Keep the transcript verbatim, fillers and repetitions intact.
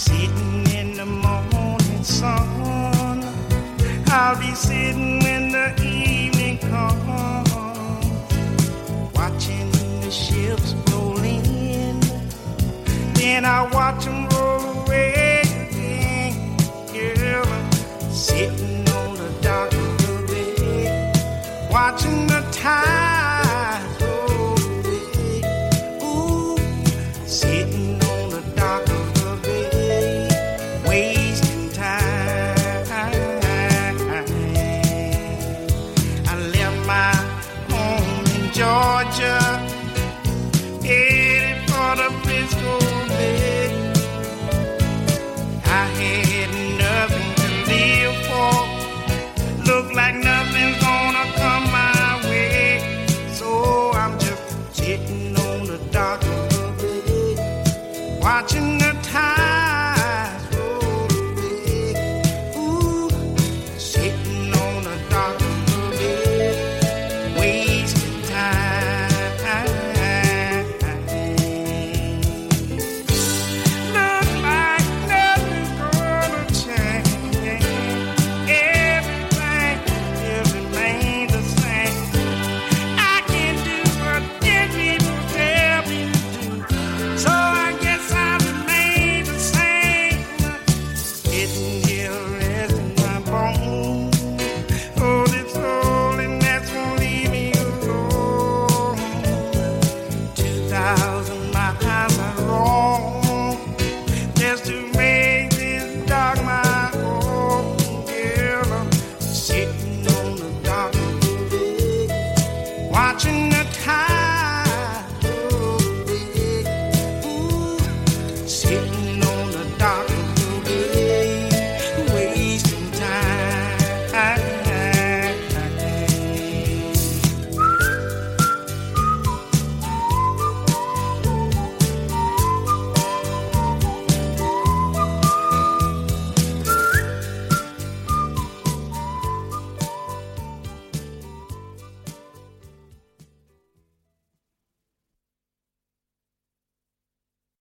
sitting in the morning sun. I'll be sitting when the evening comes, watching the ships roll in. Then I watch them roll away again. Girl, I'm sitting on the dock of the bay, watching the tide roll away. Ooh, sitting on the dock of the bay, wasting time. I left my home in Georgia, headed for the Frisco Bay. I had nothing to live for, look like nothing's gonna come my way. So I'm just sitting on the dock of the bay, watching the tides roll away. Ooh, sitting on the dock of the bay, wasting time. Look like nothing's gonna change. Everything will remain the same. I can do what ten people tell me to do, so I guess I remain the same. Sitting here resting my bones. Oh, this loneliness won't leave me alone. Two thousand miles I roam just to make this dark my home. Girl, I'm sitting on the dock of the bay, watching